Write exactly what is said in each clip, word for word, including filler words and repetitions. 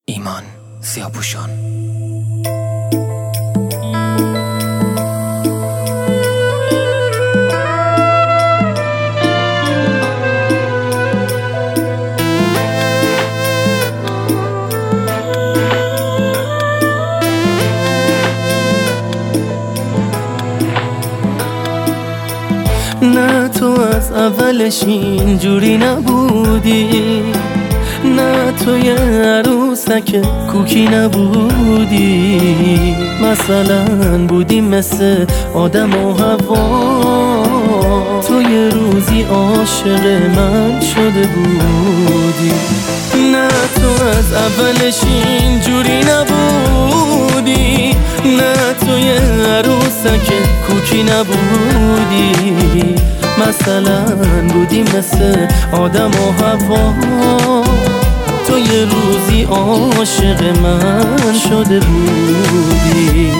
ایمان سیاه‌پوشان. نه تو از اولش اینجوری نبودی، نه تو یه عروسک کوکی نبودی. مثلا بودی مثل آدم و هوا، تو یه روزی عاشق من شده بودی. نه تو از اولش اینجوری نبودی، نه تو یه عروسک کوکی نبودی. مثلا بودی مثل آدم و هوا، تو یه روزی عاشق من شده بودی.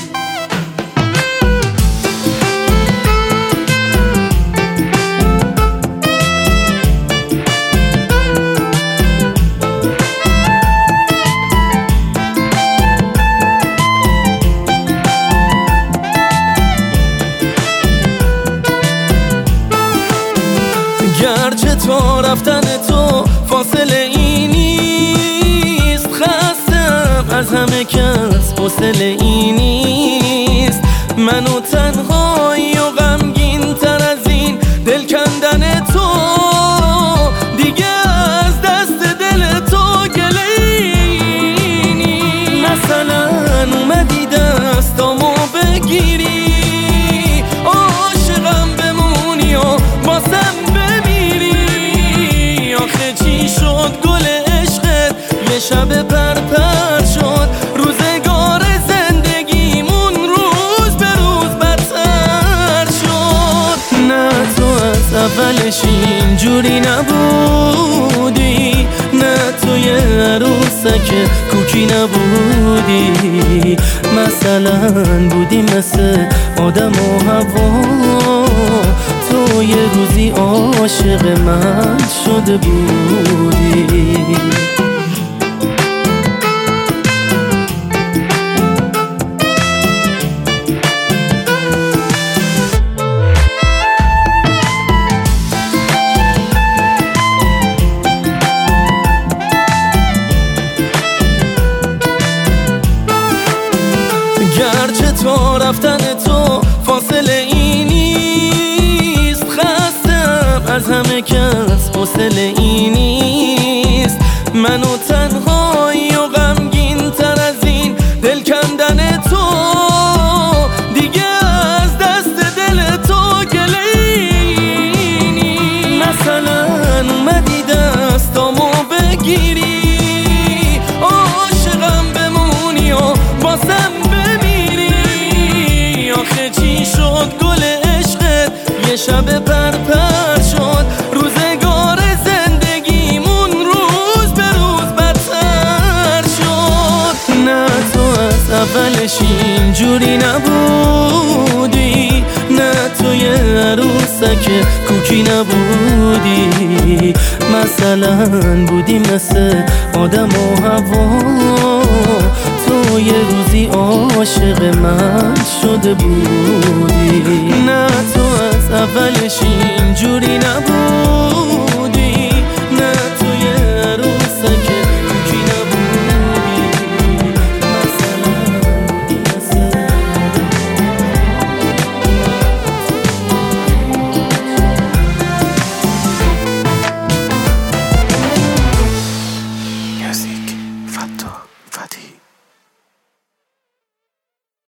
گرچه تو رفتن تو فاصله ای نیست، خستم از همه کس حوصله ای نیست. منو تنهایی و غمگین تر از این دل کندن تو، دیگه از دست دل تو گله ای نیست. مثلا اومدی دستامو بگیری، عاشقم بمونی و باسم شد گل عشقت یه شب پرپر شد. روزگار زندگیمون روز به روز بدتر شد. نه تو از اولش اینجوری نبودی، نه تو یه عروسک کوکی نبودی. مثلا بودی مثل آدم و هوا، تو یه روزی عاشق من شده بودی. گرچه تو رفتن تو فاصله ای نیست، خستم از همه کس حوصله ای نیست. منو تنهایی و غمگین تر از این دل کندن تو، دیگه از دست دل تو گله ای نیست. مثلا اومدی دستامو بگیری، عاشقم بمونی و باسم چی شد گل عشقت یه شب پرپر شد. روزگار زندگیمون روز به روز بدتر شد. نه تو از اولش اینجوری نبودی، نه تو یه عروسک کوکی نبودی. مثلا بودی مثل آدم و هوا، تو یه روزی عاشق من شده بودی. نه تو از اولش اینجوری نبودی،